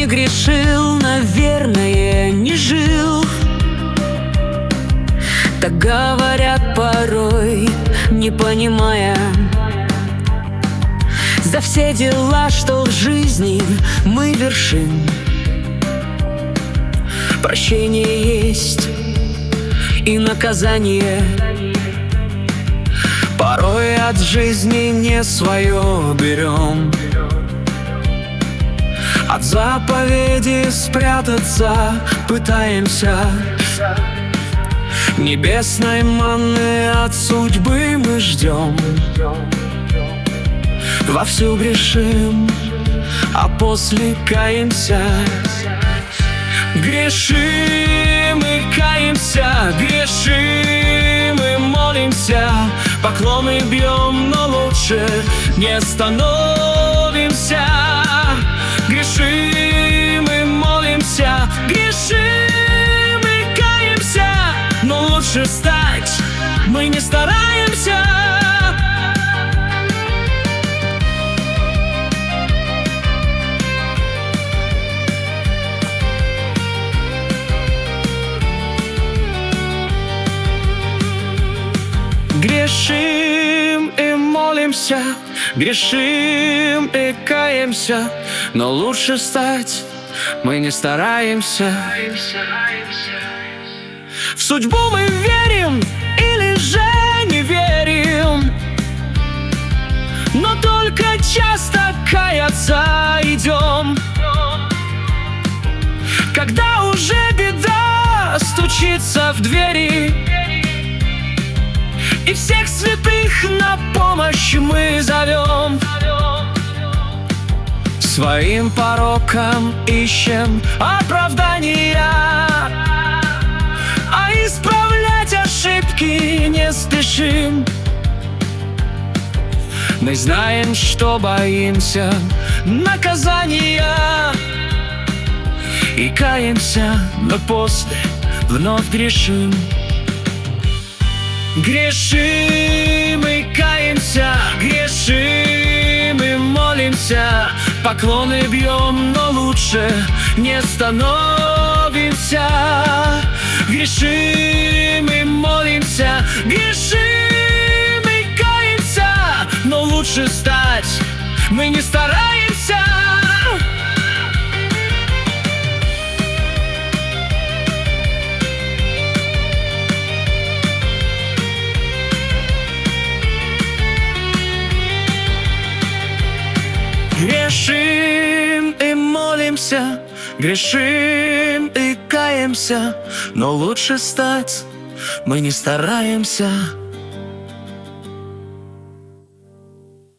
не грешил, наверное, не жил. Так говорят порой, не понимая. За все дела, что в жизни мы вершим, прощение есть и наказание. Порой от жизни не свое берем, от заповеди спрятаться пытаемся. Небесной манны от судьбы мы ждем. Вовсю грешим, а после каемся. Грешим и каемся, грешим и молимся. Поклоны бьем, но лучше не становимся. Грешим и молимся, грешим и каемся, но лучше стать мы не стараемся. Грешим и молимся, грешим и каемся, но лучше стать мы не стараемся. В судьбу мы верим или же не верим, но только часто каяться идем. Когда уже беда стучится в двери, и всех святых на помощь мы зовем. Своим порокам ищем оправдания, а исправлять ошибки не спешим. Мы знаем, что боимся наказания, и каемся, но после вновь грешим. Грешим и каемся, грешим и молимся. Поклоны бьем, но лучше не становимся. Грешим и молимся, грешим и каемся, но лучше стать мы не стараемся. Грешим и молимся, грешим и каемся, но лучше стать мы не стараемся.